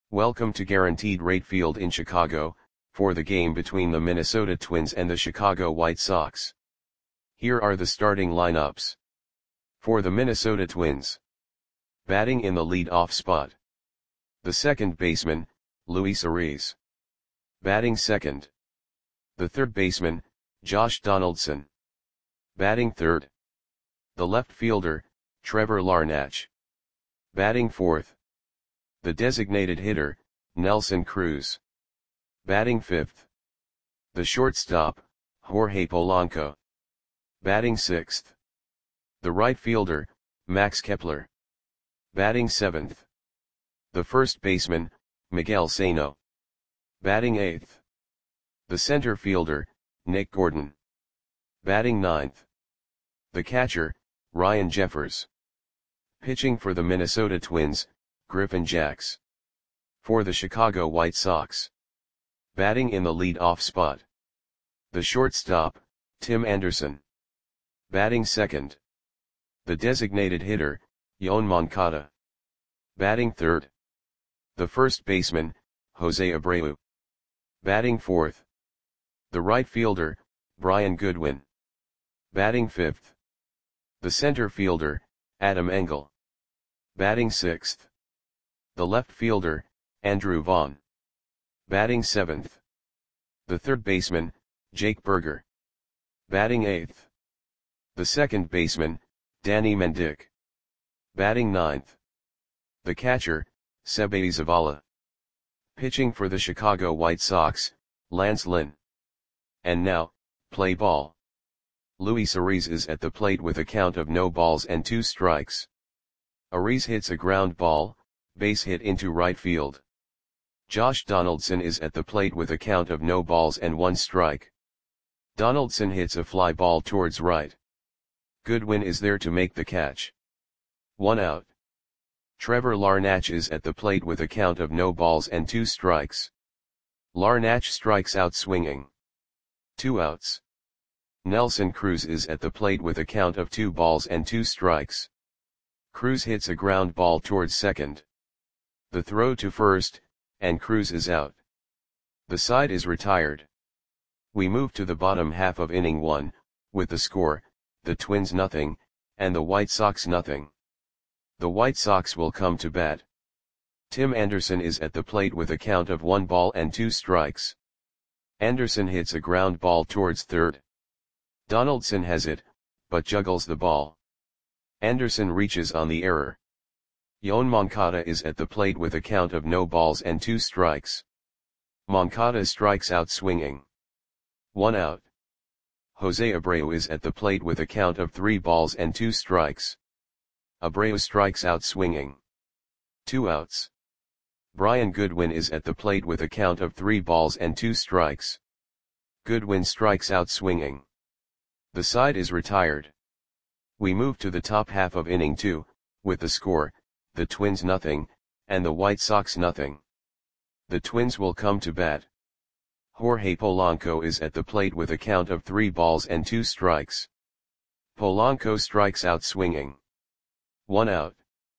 Welcome to Guaranteed Rate Field in Chicago, for the game between the Minnesota Twins and the Chicago White Sox. Here are the starting lineups. For the Minnesota Twins. Batting in the lead-off spot. The second baseman, Luis Arraez. Batting second. The third baseman, Josh Donaldson. Batting third. The left fielder, Trevor Larnach. Batting fourth. The designated hitter, Nelson Cruz. Batting fifth. The shortstop, Jorge Polanco. Batting sixth. The right fielder, Max Kepler. Batting seventh. The first baseman, Miguel Sano. Batting eighth. The center fielder, Nick Gordon. Batting ninth. The catcher, Ryan Jeffers. Pitching for the Minnesota Twins, Griffin Jax. For the Chicago White Sox. Batting in the lead-off spot. The shortstop, Tim Anderson. Batting second. The designated hitter, Yoan Moncada. Batting third. The first baseman, Jose Abreu. Batting fourth. The right fielder, Brian Goodwin. Batting fifth. The center fielder, Adam Engel. Batting sixth. The left fielder, Andrew Vaughn. Batting seventh. The third baseman, Jake Burger. Batting eighth. The second baseman, Danny Mendick. Batting ninth. The catcher, Seby Zavala. Pitching for the Chicago White Sox, Lance Lynn. And now, play ball. Luis Arraez is at the plate with a count of no balls and 2 strikes. Arraez hits a ground ball, base hit into right field. Josh Donaldson is at the plate with a count of no balls and 1 strike. Donaldson hits a fly ball towards right. Goodwin is there to make the catch. 1 out. Trevor Larnach is at the plate with a count of no balls and 2 strikes. Larnach strikes out swinging. 2 outs. Nelson Cruz is at the plate with a count of 2 balls and 2 strikes. Cruz hits a ground ball towards second. The throw to first, and Cruz is out. The side is retired. We move to the bottom half of inning 1, with the score, the Twins nothing, and the White Sox nothing. The White Sox will come to bat. Tim Anderson is at the plate with a count of 1 ball and 2 strikes. Anderson hits a ground ball towards third. Donaldson has it, but juggles the ball. Anderson reaches on the error. Yoan Moncada is at the plate with a count of no balls and 2 strikes. Moncada strikes out swinging. 1 out. Jose Abreu is at the plate with a count of 3 balls and 2 strikes. Abreu strikes out swinging. 2 outs. Brian Goodwin is at the plate with a count of 3 balls and 2 strikes. Goodwin strikes out swinging. The side is retired. We move to the top half of inning 2, with the score, the Twins nothing, and the White Sox nothing. The Twins will come to bat. Jorge Polanco is at the plate with a count of 3 balls and 2 strikes. Polanco strikes out swinging. 1 out.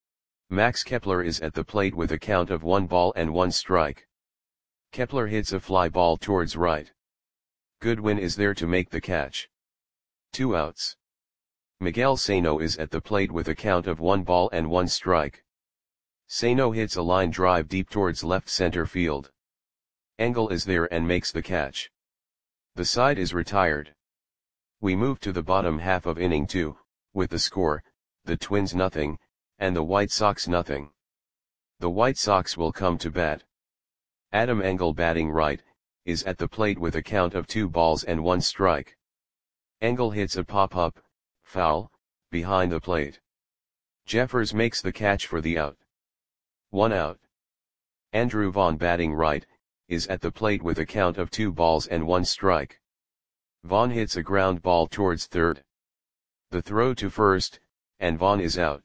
Max Kepler is at the plate with a count of 1 ball and 1 strike. Kepler hits a fly ball towards right. Goodwin is there to make the catch. 2 outs. Miguel Sano is at the plate with a count of 1 ball and 1 strike. Sano hits a line drive deep towards left center field. Engel is there and makes the catch. The side is retired. We move to the bottom half of inning 2, with the score, the Twins nothing, and the White Sox nothing. The White Sox will come to bat. Adam Engel batting right, is at the plate with a count of 2 balls and 1 strike. Engel hits a pop-up, foul, behind the plate. Jeffers makes the catch for the out. 1 out. Andrew Vaughn batting right, is at the plate with a count of 2 balls and 1 strike. Vaughn hits a ground ball towards third. The throw to first, and Vaughn is out.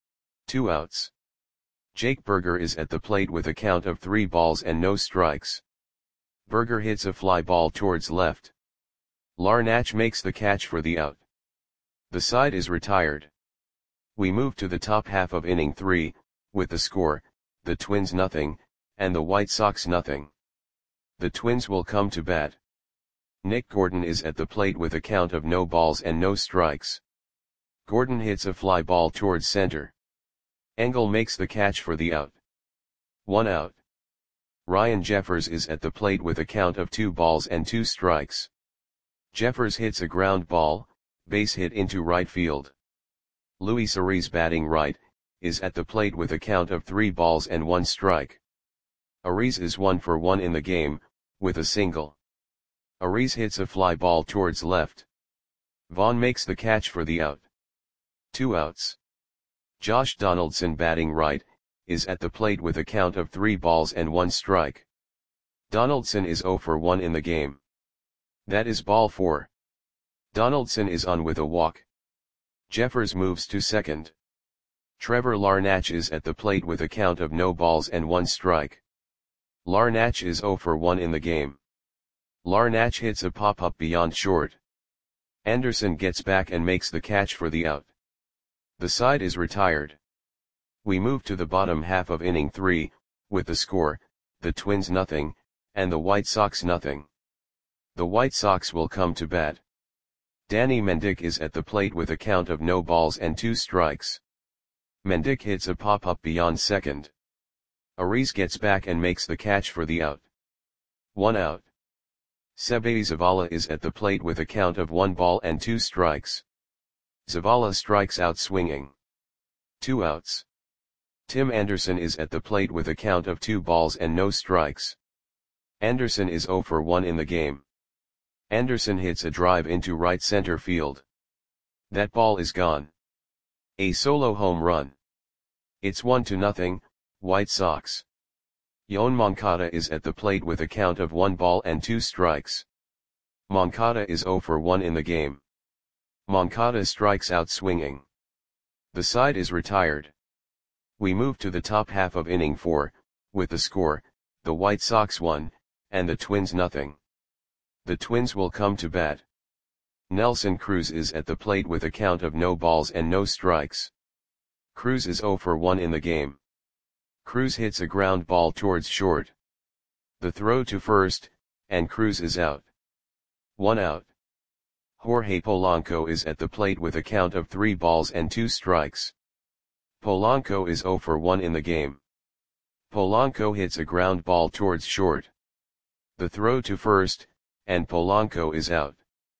2 outs. Jake Burger is at the plate with a count of 3 balls and no strikes. Burger hits a fly ball towards left. Larnach makes the catch for the out. The side is retired. We move to the top half of inning 3, with the score, the Twins nothing, and the White Sox nothing. The Twins will come to bat. Nick Gordon is at the plate with a count of no balls and no strikes. Gordon hits a fly ball towards center. Engel makes the catch for the out. 1 out. Ryan Jeffers is at the plate with a count of 2 balls and 2 strikes. Jeffers hits a ground ball, base hit into right field. Luis Ariz, batting right, is at the plate with a count of 3 balls and 1 strike. Ariz is 1 for 1 in the game, with a single. Ariz hits a fly ball towards left. Vaughn makes the catch for the out. 2 outs. Josh Donaldson, batting right, is at the plate with a count of 3 balls and 1 strike. Donaldson is 0 for 1 in the game. That is ball 4. Donaldson is on with a walk. Jeffers moves to second. Trevor Larnach is at the plate with a count of no balls and 1 strike. Larnach is 0 for 1 in the game. Larnach hits a pop-up beyond short. Anderson gets back and makes the catch for the out. The side is retired. We move to the bottom half of inning 3, with the score, the Twins nothing, and the White Sox nothing. The White Sox will come to bat. Danny Mendick is at the plate with a count of no balls and 2 strikes. Mendick hits a pop-up beyond second. Ariz gets back and makes the catch for the out. 1 out. Seby Zavala is at the plate with a count of 1 ball and 2 strikes. Zavala strikes out swinging. 2 outs. Tim Anderson is at the plate with a count of 2 balls and no strikes. Anderson is 0 for 1 in the game. Anderson hits a drive into right center field. That ball is gone. A solo home run. It's 1-0, White Sox. Yoan Moncada is at the plate with a count of 1 ball and 2 strikes. Moncada is 0 for 1 in the game. Moncada strikes out swinging. The side is retired. We move to the top half of inning 4, with the score, the White Sox 1, and the Twins nothing. The Twins will come to bat. Nelson Cruz is at the plate with a count of no balls and no strikes. Cruz is 0 for 1 in the game. Cruz hits a ground ball towards short. The throw to first, and Cruz is out. 1 out. Jorge Polanco is at the plate with a count of 3 balls and 2 strikes. Polanco is 0 for 1 in the game. Polanco hits a ground ball towards short. The throw to first, and Polanco is out.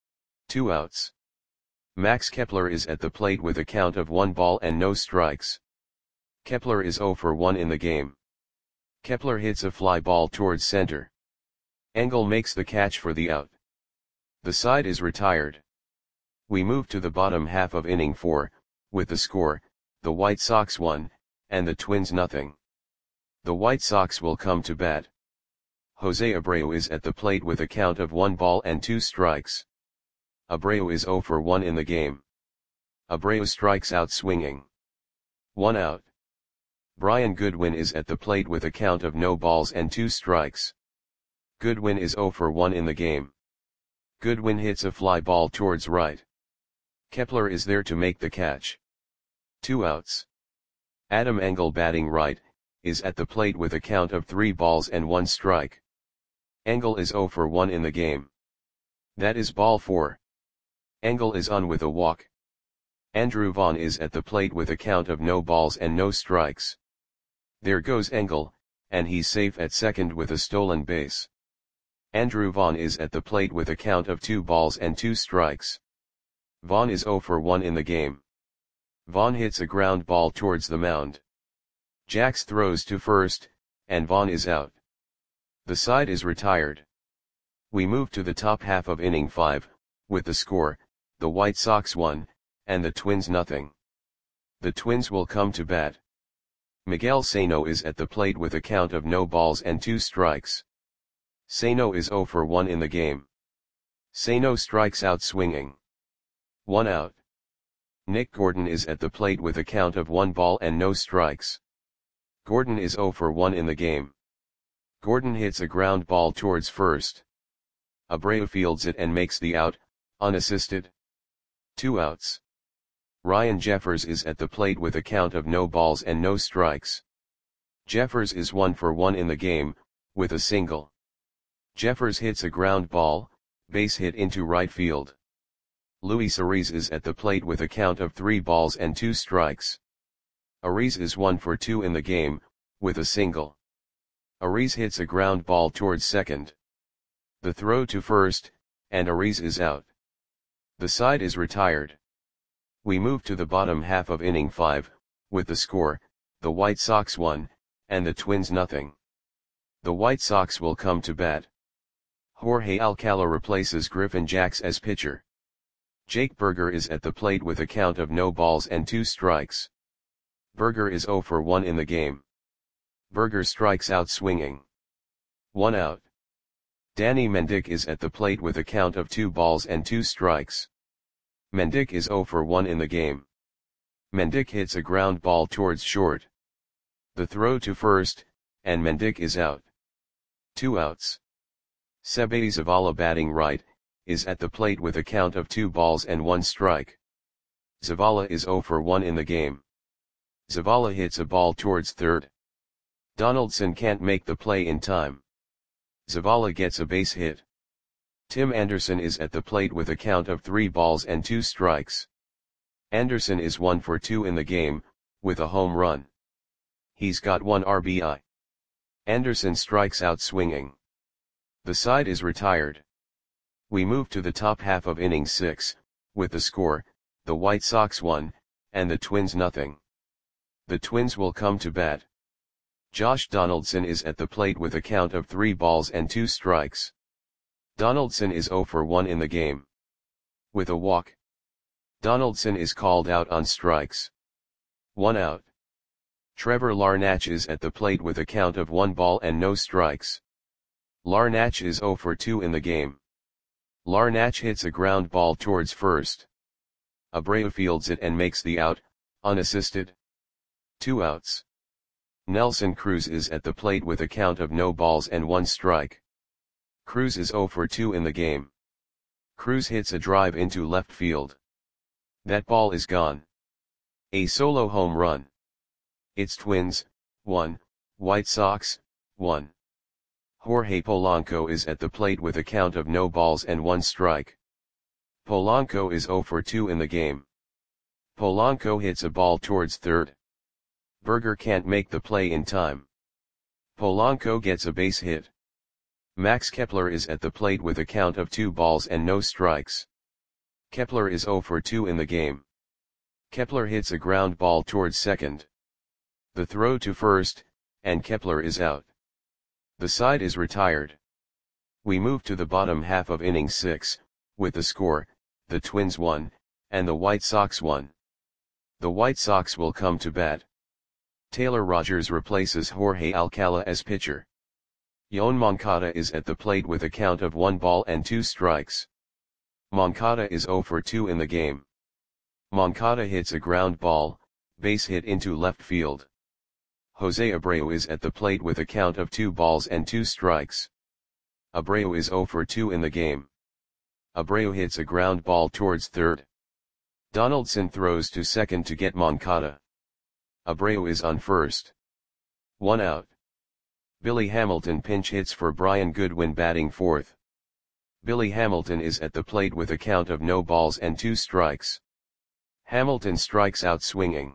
2 outs. Max Kepler is at the plate with a count of 1 ball and no strikes. Kepler is 0 for 1 in the game. Kepler hits a fly ball towards center. Engel makes the catch for the out. The side is retired. We move to the bottom half of inning 4, with the score, the White Sox 1, and the Twins nothing. The White Sox will come to bat. Jose Abreu is at the plate with a count of 1 ball and 2 strikes. Abreu is 0 for 1 in the game. Abreu strikes out swinging. 1 out. Brian Goodwin is at the plate with a count of no balls and 2 strikes. Goodwin is 0 for 1 in the game. Goodwin hits a fly ball towards right. Kepler is there to make the catch. 2 outs. Adam Engel, batting right, is at the plate with a count of 3 balls and 1 strike. Engel is 0 for 1 in the game. That is ball 4. Engel is on with a walk. Andrew Vaughn is at the plate with a count of no balls and no strikes. There goes Engel, and he's safe at second with a stolen base. Andrew Vaughn is at the plate with a count of 2 balls and 2 strikes. Vaughn is 0 for 1 in the game. Vaughn hits a ground ball towards the mound. Jax throws to first, and Vaughn is out. The side is retired. We move to the top half of inning 5, with the score, the White Sox 1, and the Twins nothing. The Twins will come to bat. Miguel Sano is at the plate with a count of no balls and 2 strikes. Sano is 0 for 1 in the game. Sano strikes out swinging. 1 out. Nick Gordon is at the plate with a count of 1 ball and no strikes. Gordon is 0 for 1 in the game. Gordon hits a ground ball towards first. Abreu fields it and makes the out, unassisted. 2 outs. Ryan Jeffers is at the plate with a count of no balls and no strikes. Jeffers is 1 for 1 in the game, with a single. Jeffers hits a ground ball, base hit into right field. Luis Ariz is at the plate with a count of 3 balls and 2 strikes. Ariz is 1 for 2 in the game, with a single. Ariz hits a ground ball towards second. The throw to first, and Ariz is out. The side is retired. We move to the bottom half of inning 5, with the score, the White Sox 1, and the Twins nothing. The White Sox will come to bat. Jorge Alcala replaces Griffin Jax as pitcher. Jake Burger is at the plate with a count of no balls and 2 strikes. Burger is 0 for 1 in the game. Burger strikes out swinging. 1 out. Danny Mendick is at the plate with a count of 2 balls and 2 strikes. Mendick is 0 for 1 in the game. Mendick hits a ground ball towards short. The throw to first, and Mendick is out. 2 outs. Seby Zavala batting right, is at the plate with a count of 2 balls and 1 strike. Zavala is 0 for 1 in the game. Zavala hits a ball towards third. Donaldson can't make the play in time. Zavala gets a base hit. Tim Anderson is at the plate with a count of 3 balls and 2 strikes. Anderson is 1 for 2 in the game, with a home run. He's got 1 RBI. Anderson strikes out swinging. The side is retired. We move to the top half of inning 6, with the score, the White Sox 1, and the Twins nothing. The Twins will come to bat. Josh Donaldson is at the plate with a count of 3 balls and 2 strikes. Donaldson is 0 for 1 in the game. With a walk. Donaldson is called out on strikes. 1 out. Trevor Larnach is at the plate with a count of 1 ball and no strikes. Larnach is 0 for 2 in the game. Larnach hits a ground ball towards first. Abreu fields it and makes the out, unassisted. 2 outs. Nelson Cruz is at the plate with a count of no balls and 1 strike. Cruz is 0 for 2 in the game. Cruz hits a drive into left field. That ball is gone. A solo home run. It's Twins, 1, White Sox, 1. Jorge Polanco is at the plate with a count of no balls and 1 strike. Polanco is 0 for 2 in the game. Polanco hits a ball towards third. Burger can't make the play in time. Polanco gets a base hit. Max Kepler is at the plate with a count of 2 balls and no strikes. Kepler is 0 for 2 in the game. Kepler hits a ground ball towards second. The throw to first, and Kepler is out. The side is retired. We move to the bottom half of inning 6, with the score, the Twins 1, and the White Sox 1. The White Sox will come to bat. Taylor Rogers replaces Jorge Alcala as pitcher. Yoan Moncada is at the plate with a count of 1 ball and 2 strikes. Moncada is 0 for 2 in the game. Moncada hits a ground ball, base hit into left field. Jose Abreu is at the plate with a count of 2 balls and 2 strikes. Abreu is 0 for 2 in the game. Abreu hits a ground ball towards third. Donaldson throws to second to get Moncada. Abreu is on first. 1 out. Billy Hamilton pinch hits for Brian Goodwin batting fourth. Billy Hamilton is at the plate with a count of no balls and 2 strikes. Hamilton strikes out swinging.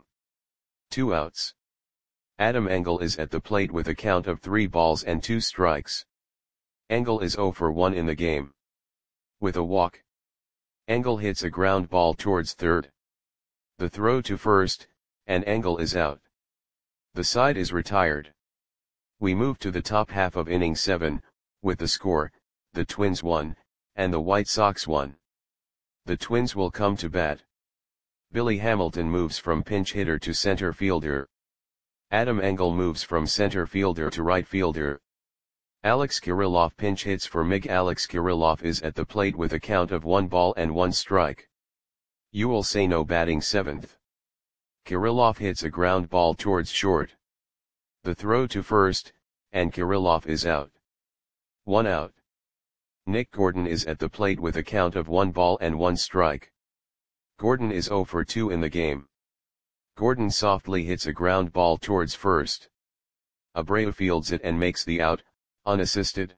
2 outs. Adam Engel is at the plate with a count of 3 balls and 2 strikes. Engel is 0 for 1 in the game. With a walk. Engel hits a ground ball towards third. The throw to first, and Engel is out. The side is retired. We move to the top half of inning 7, with the score, the Twins 1, and the White Sox 1. The Twins will come to bat. Billy Hamilton moves from pinch hitter to center fielder. Adam Engel moves from center fielder to right fielder. Alex Kirilloff pinch hits for Mig. Alex Kirilloff is at the plate with a count of 1 ball and 1 strike. Ewell Sano batting seventh. Kirilloff hits a ground ball towards short. The throw to first, and Kirilloff is out. 1 out. Nick Gordon is at the plate with a count of 1 ball and 1 strike. Gordon is 0 for 2 in the game. Gordon softly hits a ground ball towards first. Abreu fields it and makes the out, unassisted.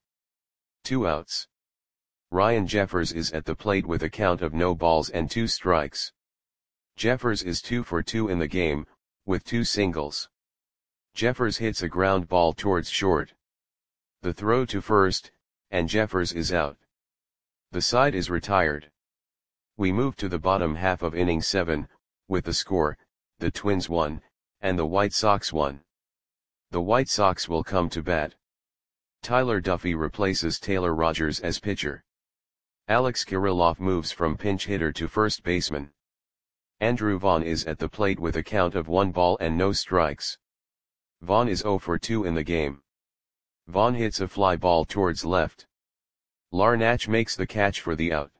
2 outs. Ryan Jeffers is at the plate with a count of no balls and 2 strikes. Jeffers is 2 for 2 in the game, with 2 singles. Jeffers hits a ground ball towards short. The throw to first, and Jeffers is out. The side is retired. We move to the bottom half of inning 7, with the score, the Twins 1, and the White Sox 1. The White Sox will come to bat. Tyler Duffy replaces Taylor Rogers as pitcher. Alex Kirilloff moves from pinch hitter to first baseman. Andrew Vaughn is at the plate with a count of 1 ball and no strikes. Vaughn is 0 for 2 in the game. Vaughn hits a fly ball towards left. Larnach makes the catch for the out.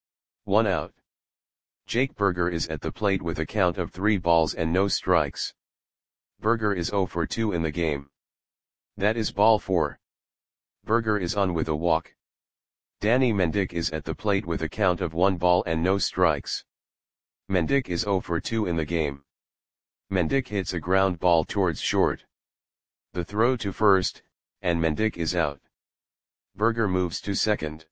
1 out. Jake Burger is at the plate with a count of 3 balls and no strikes. Burger is 0 for 2 in the game. That is ball 4. Burger is on with a walk. Danny Mendick is at the plate with a count of 1 ball and no strikes. Mendick is 0 for 2 in the game. Mendick hits a ground ball towards short. The throw to first, and Mendick is out. Burger moves to second.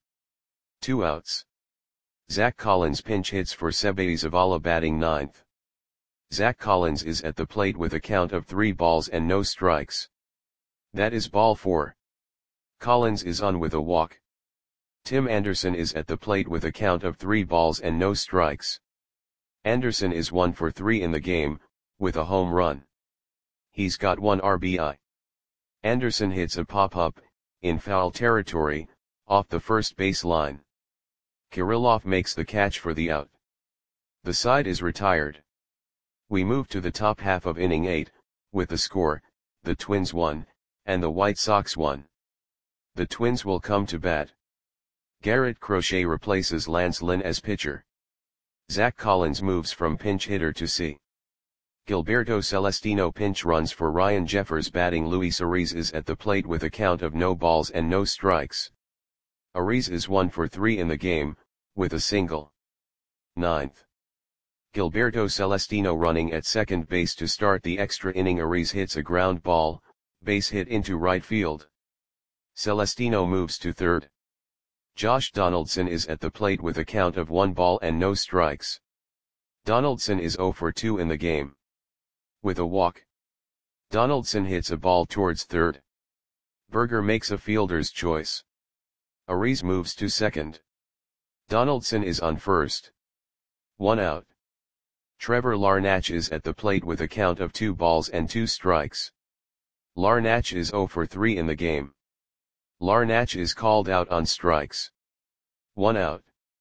2 outs. Zach Collins pinch hits for Seby Zavala batting 9th. Zach Collins is at the plate with a count of 3 balls and no strikes. That is ball 4. Collins is on with a walk. Tim Anderson is at the plate with a count of 3 balls and no strikes. Anderson is 1 for 3 in the game, with a home run. He's got 1 RBI. Anderson hits a pop-up, in foul territory, off the first base line. Kirilloff makes the catch for the out. The side is retired. We move to the top half of inning 8, with the score, the Twins 1, and the White Sox 1. The Twins will come to bat. Garrett Crochet replaces Lance Lynn as pitcher. Zach Collins moves from pinch hitter to C. Gilberto Celestino pinch runs for Ryan Jeffers batting. Luis Ariz is at the plate with a count of no balls and no strikes. Ariz is 1 for 3 in the game, with a single. 9th. Gilberto Celestino running at second base to start the extra inning. Ariz hits a ground ball, base hit into right field. Celestino moves to third. Josh Donaldson is at the plate with a count of 1 ball and no strikes. Donaldson is 0 for 2 in the game. With a walk. Donaldson hits a ball towards third. Burger makes a fielder's choice. Ariz moves to second. Donaldson is on first. 1 out. Trevor Larnach is at the plate with a count of 2 balls and 2 strikes. Larnach is 0 for 3 in the game. Larnach is called out on strikes. 1 out.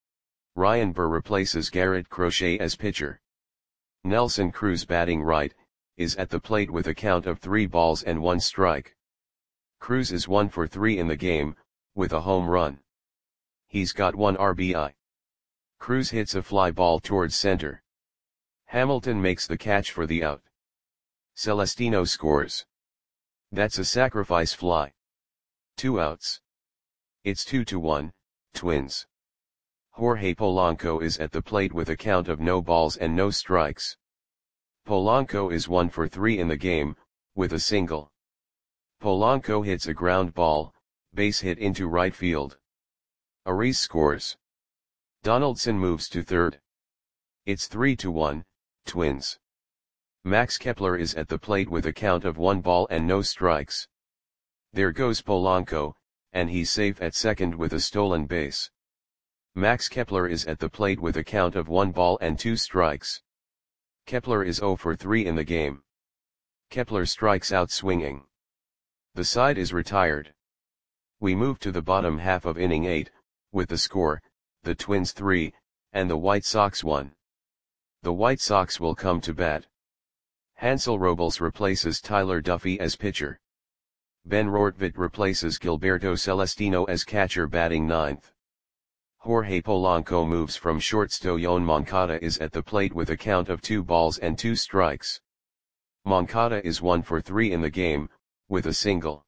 Ryan Burr replaces Garrett Crochet as pitcher. Nelson Cruz batting right, is at the plate with a count of 3 balls and 1 strike. Cruz is 1 for 3 in the game, with a home run. He's got 1 RBI. Cruz hits a fly ball towards center. Hamilton makes the catch for the out. Celestino scores. That's a sacrifice fly. 2 outs. It's 2-1, Twins. Jorge Polanco is at the plate with a count of no balls and no strikes. Polanco is 1 for 3 in the game, with a single. Polanco hits a ground ball, base hit into right field. Ariz scores. Donaldson moves to third. It's 3-1, Twins. Max Kepler is at the plate with a count of 1 ball and no strikes. There goes Polanco, and he's safe at second with a stolen base. Max Kepler is at the plate with a count of 1 ball and 2 strikes. Kepler is 0 for 3 in the game. Kepler strikes out swinging. The side is retired. We move to the bottom half of inning 8, with the score, the Twins 3, and the White Sox 1. The White Sox will come to bat. Hansel Robles replaces Tyler Duffy as pitcher. Ben Rortvedt replaces Gilberto Celestino as catcher batting 9th. Jorge Polanco moves from short. Stoyan Moncada is at the plate with a count of 2 balls and 2 strikes. Moncada is 1 for 3 in the game, with a single.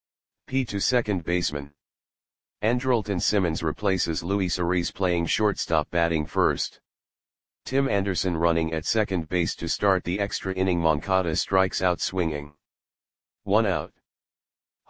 P to second baseman. Andrelton Simmons replaces Luis Ariz playing shortstop batting first. Tim Anderson running at second base to start the extra inning. Moncada strikes out swinging. 1 out.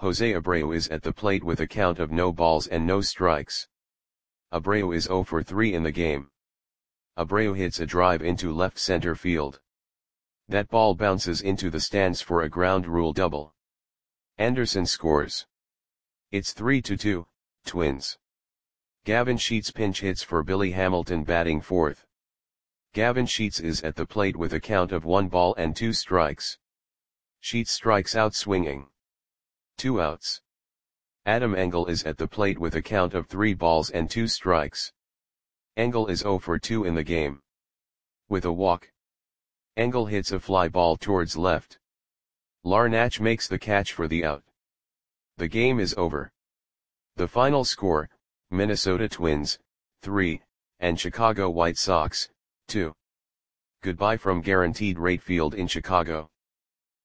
Jose Abreu is at the plate with a count of no balls and no strikes. Abreu is 0 for 3 in the game. Abreu hits a drive into left center field. That ball bounces into the stands for a ground rule double. Anderson scores. It's 3-2, Twins. Gavin Sheets pinch hits for Billy Hamilton batting fourth. Gavin Sheets is at the plate with a count of 1 ball and 2 strikes. Sheets strikes out swinging. 2 outs. Adam Engel is at the plate with a count of 3 balls and 2 strikes. Engel is 0 for 2 in the game. With a walk, Engel hits a fly ball towards left. Larnach makes the catch for the out. The game is over. The final score, Minnesota Twins, 3, and Chicago White Sox, 2. Goodbye from Guaranteed Rate Field in Chicago.